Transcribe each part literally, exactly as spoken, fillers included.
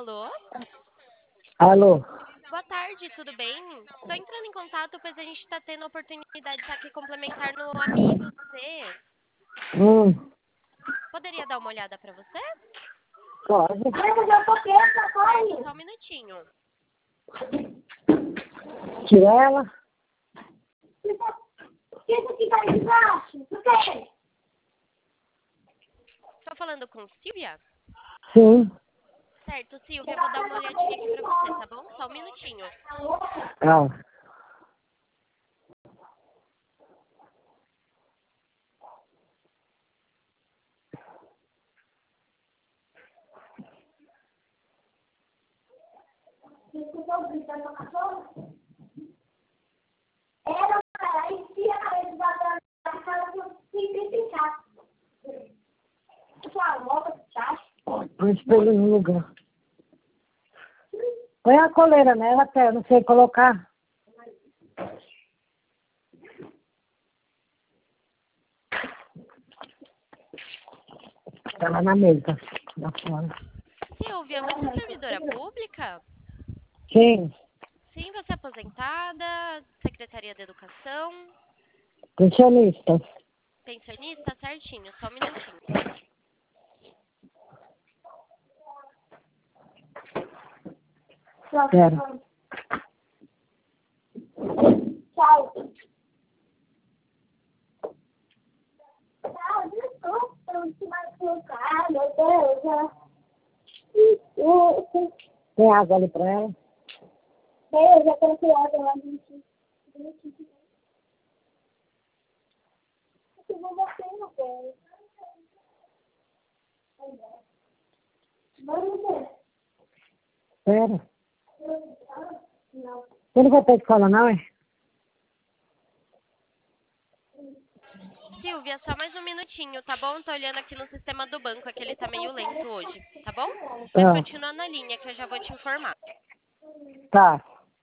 Alô? Alô? Boa tarde, tudo bem? Estou entrando em contato, pois a gente está tendo a oportunidade de estar aqui complementar no Amigo C. Hum, Poderia dar uma olhada para você? pode. Certo, só um minutinho. Tira ela. Estou falando com Silvia? Sim. Certo, Silvia, eu vou dar uma olhadinha aqui para você, tá bom? Só um minutinho. Não. Era para ir a cabeça da casa simplificar. Sua volta, tá? Põe o espelho no lugar. Põe a coleira nela, até eu não sei colocar. Tá lá na mesa. Lá fora. Silvia, você é servidora pública? Sim. Sim, você é aposentada? Secretaria de Educação? Pensionista. Pensionista? Certinho, só um minutinho. Espera. Tchau. Tchau, desculpa, não te machucar, meu Deus. Tem água ali pra ela? Eu já coloquei água lá dentro. Eu vou bater no pé. Vamos ver. Espera. Não. Você não vai pra escola, não, é? Silvia, só mais um minutinho, tá bom? Tô olhando aqui no sistema do banco, aqui ele tá meio lento hoje, tá bom? Mas Ah. continua na linha que eu já vou te informar. Tá.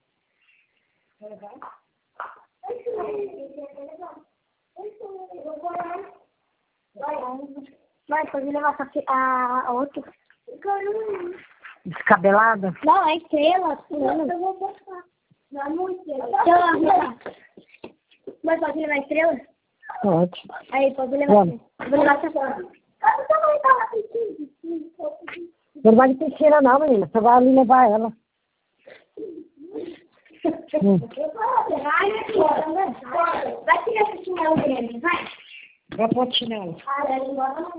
Vai, pode levar a, a outra. Descabelada? Não, é estrela. Não, eu vou botar. Não é muito estrela. Mas pode levar estrela? Pode. Aí, pode levar. Vamos. Vou levar essa foto. Não vai de peixeira não, menina. Você vai ali levar ela. Hum. Vai tirar esse chinelo dele, vai. Vai pôr chinelo. Ah, ela embora não.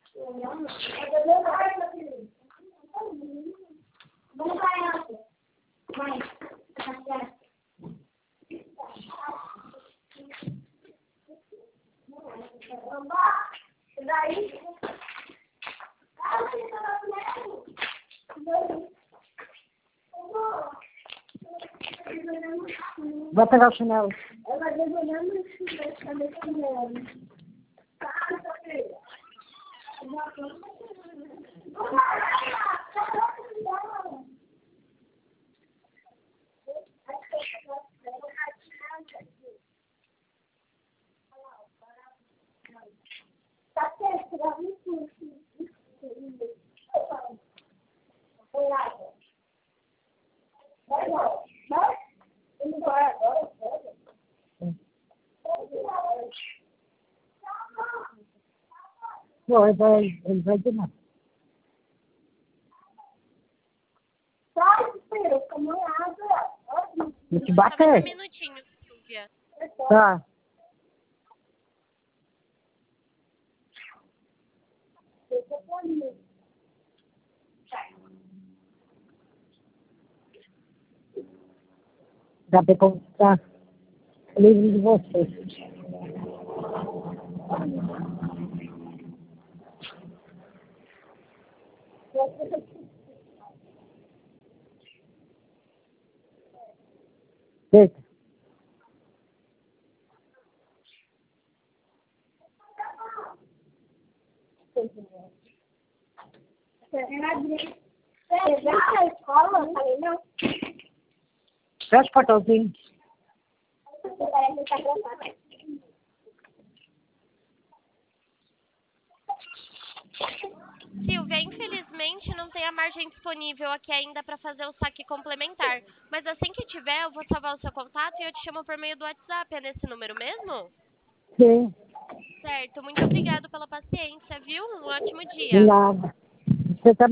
Vamos vai, Ana. Vai. Daí. Vai pegar o chinelo. Ela desenhando o chinelo. Tá certo, dá muito. Vai lá. Vai? Ele vai agora, pega. Não, ele vai, ele vai de novo. Sai, filho, como é água. Vou te Só mais um bater. minutinho, Silvia. Tá. Dá pra conquistar livre de você. Deita. Você vai na escola? Eu falei, não. Fecha o portãozinho. Você parece que tá cansada. Silvia, infelizmente infelizmente não tem a margem disponível aqui ainda para fazer o saque complementar. Mas assim que tiver, eu vou salvar o seu contato e eu te chamo por meio do WhatsApp. É nesse número mesmo? Sim, Certo. Muito obrigado pela paciência, viu? Um ótimo de dia. nada. Você também.